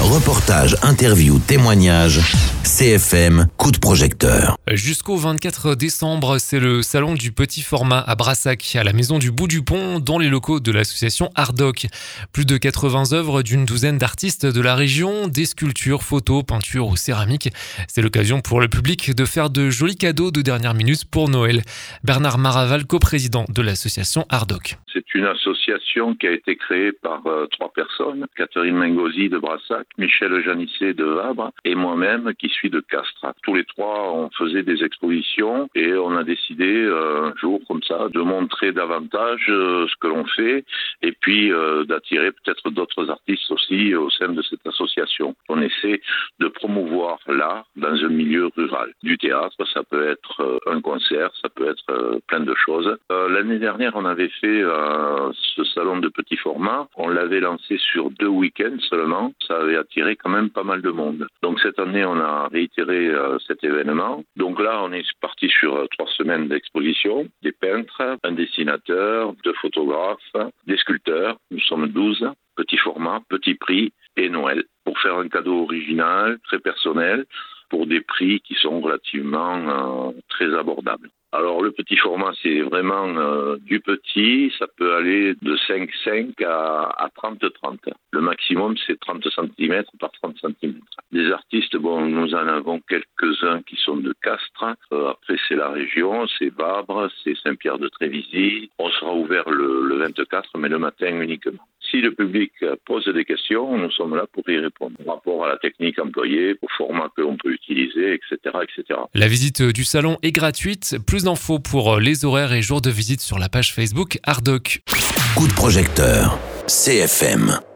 Reportages, interviews, témoignages. CFM, coup de projecteur. Jusqu'au 24 décembre, c'est le salon du petit format à Brassac, à la maison du Bout du Pont, dans les locaux de l'association Ardoc. Plus de 80 œuvres d'une douzaine d'artistes de la région, des sculptures, photos, peintures ou céramiques. C'est l'occasion pour le public de faire de jolis cadeaux de dernière minute pour Noël. Bernard Maraval, coprésident de l'association Ardoc. C'est une association qui a été créée par 3 personnes, Catherine Mengosi de Brassac, Michel Janisset de Vabre et moi-même qui suis de Castres. Tous les 3, on faisait des expositions et on a décidé un jour comme ça de montrer davantage ce que l'on fait et puis d'attirer peut-être d'autres artistes aussi au sein de cette association. On essaie de promouvoir l'art dans un milieu rural. Du théâtre, ça peut être un concert, ça peut être plein de choses. L'année dernière, on avait fait ce salon de petit format. On l'avait lancé sur 2 week-ends seulement. Ça avait attiré quand même pas mal de monde. Donc cette année, on a réitéré cet événement. Donc là, on est parti sur 3 semaines d'exposition. Des peintres, un dessinateur, 2 photographes, des sculpteurs. Nous sommes 12. Petit format, petit prix et Noël. Pour faire un cadeau original, très personnel, pour des prix qui sont relativement très abordables. Alors le petit format, c'est vraiment du petit, ça peut aller de 5,5 à 30,30. Le maximum, c'est 30 cm par 30 cm. Des artistes, nous en avons quelques-uns qui sont de Castres. Après, c'est la région, c'est Vabre, c'est Saint-Pierre-de-Trévisy. On sera ouvert le 24, mais le matin uniquement. Si le public pose des questions, nous sommes là pour y répondre. Par rapport à la technique employée, au format que l'on peut utiliser, etc., etc. La visite du salon est gratuite. Plus d'infos pour les horaires et jours de visite sur la page Facebook Ardoc. Coup de projecteur. CFM.